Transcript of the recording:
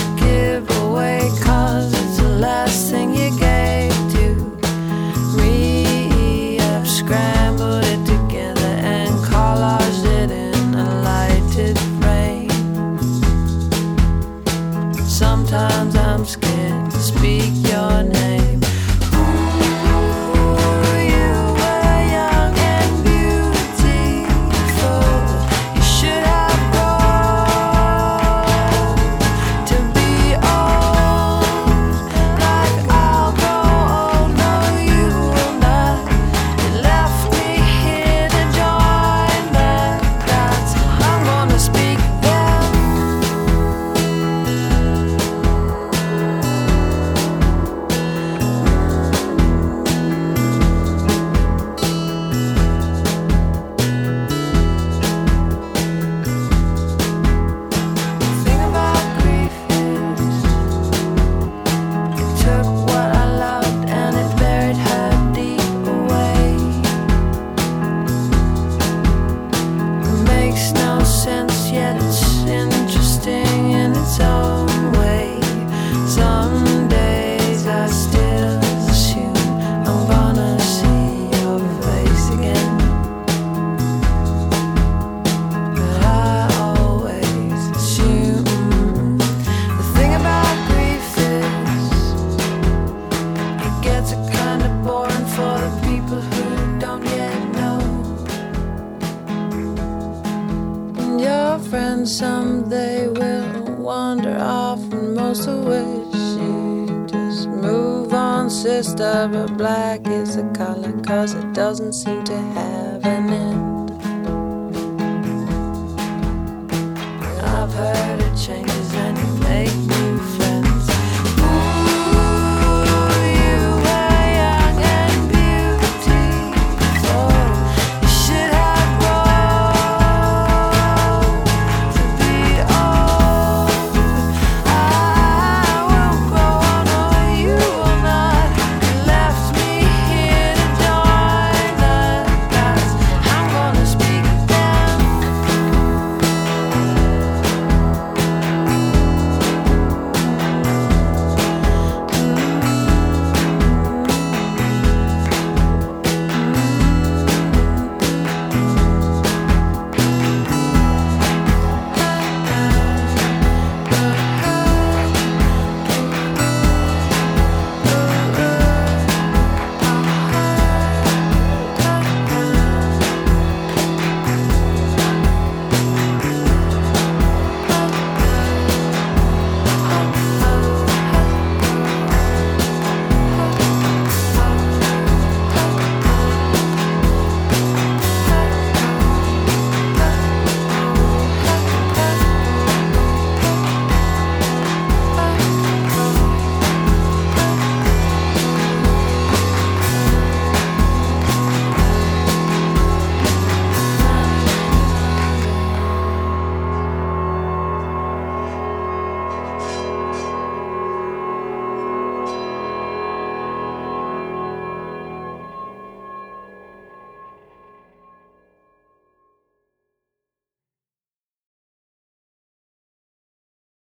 give away, 'cause it's the last thing you gave to me. I've scrambled it together and collaged it in a lighted frame. Sometimes I'm scared to speak your name. Someday will wander off and most of which you just move on, sister. But black is the color, 'cause it doesn't seem to have an end. I've heard it changes and you make me